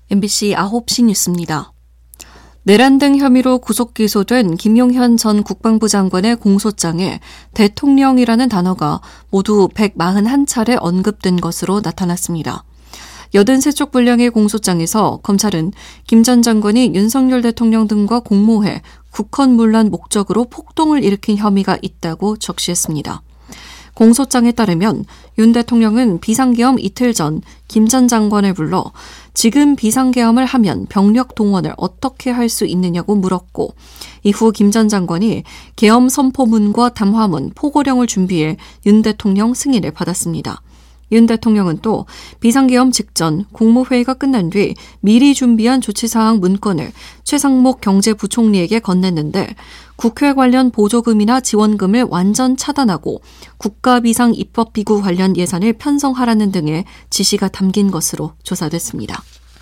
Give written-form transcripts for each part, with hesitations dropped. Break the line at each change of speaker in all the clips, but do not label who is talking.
MBC 9시 뉴스입니다. 내란 등 혐의로 구속 기소된 김용현 전 국방부 장관의 공소장에 대통령이라는 단어가 모두 141차례 언급된 것으로 나타났습니다. 83쪽 분량의 공소장에서 검찰은 김 전 장관이 윤석열 대통령 등과 공모해 국헌문란 목적으로 폭동을 일으킨 혐의가 있다고 적시했습니다. 공소장에 따르면 윤 대통령은 비상계엄 이틀 전 김 전 장관을 불러 지금 비상계엄을 하면 병력 동원을 어떻게 할 수 있느냐고 물었고, 이후 김 전 장관이 계엄 선포문과 담화문, 포고령을 준비해 윤 대통령 승인을 받았습니다. 윤 대통령은 또 비상계엄 직전 국무회의가 끝난 뒤 미리 준비한 조치사항 문건을 최상목 경제부총리에게 건넸는데, 국회 관련 보조금이나 지원금을 완전 차단하고 국가비상입법기구 관련 예산을 편성하라는 등의 지시가 담긴 것으로 조사됐습니다.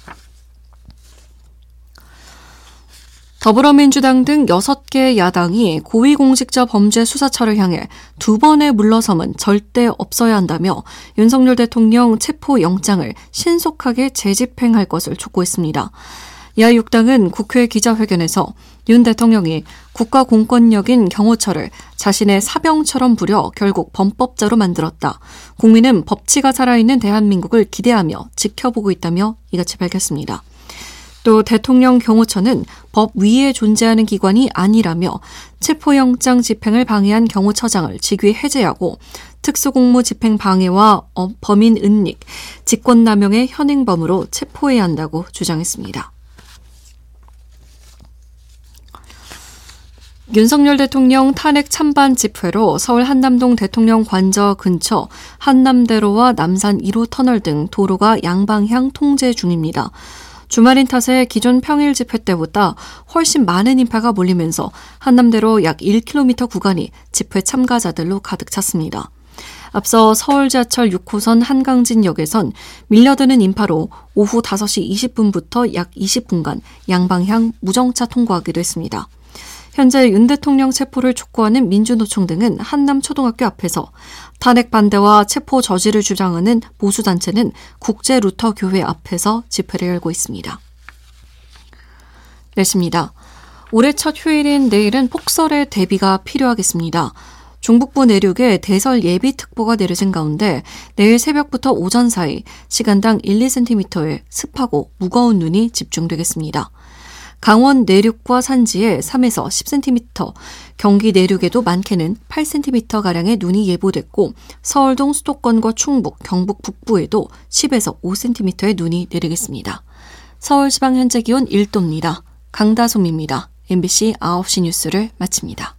더불어민주당 등 6개 야당이 고위공직자 범죄 수사처를 향해 2번의 물러섬은 절대 없어야 한다며 윤석열 대통령 체포영장을 신속하게 재집행할 것을 촉구했습니다. 야6당은 국회 기자회견에서 윤 대통령이 국가공권력인 경호처를 자신의 사병처럼 부려 결국 범법자로 만들었다. 국민은 법치가 살아있는 대한민국을 기대하며 지켜보고 있다며 이같이 밝혔습니다. 또 대통령 경호처는 법 위에 존재하는 기관이 아니라며 체포영장 집행을 방해한 경호처장을 직위 해제하고 특수공무 집행 방해와 범인 은닉, 직권남용의 현행범으로 체포해야 한다고 주장했습니다. 윤석열 대통령 탄핵 찬반 집회로 서울 한남동 대통령 관저 근처 한남대로와 남산 1호 터널 등 도로가 양방향 통제 중입니다. 주말인 탓에 기존 평일 집회 때보다 훨씬 많은 인파가 몰리면서 한남대로 약 1km 구간이 집회 참가자들로 가득 찼습니다. 앞서 서울 지하철 6호선 한강진역에선 밀려드는 인파로 오후 5시 20분부터 약 20분간 양방향 무정차 통과하기도 했습니다. 현재 윤 대통령 체포를 촉구하는 민주노총 등은 한남초등학교 앞에서, 탄핵 반대와 체포 저지를 주장하는 보수단체는 국제루터교회 앞에서 집회를 열고 있습니다. 날씨입니다. 올해 첫 휴일인 내일은 폭설에 대비가 필요하겠습니다. 중북부 내륙에 대설 예비특보가 내려진 가운데 내일 새벽부터 오전 사이 시간당 1-2cm의 습하고 무거운 눈이 집중되겠습니다. 강원 내륙과 산지에 3에서 10cm, 경기 내륙에도 많게는 8cm가량의 눈이 예보됐고, 서울동 수도권과 충북, 경북 북부에도 10에서 5cm의 눈이 내리겠습니다. 서울 지방 현재 기온 1도입니다. 강다솜입니다. MBC 9시 뉴스를 마칩니다.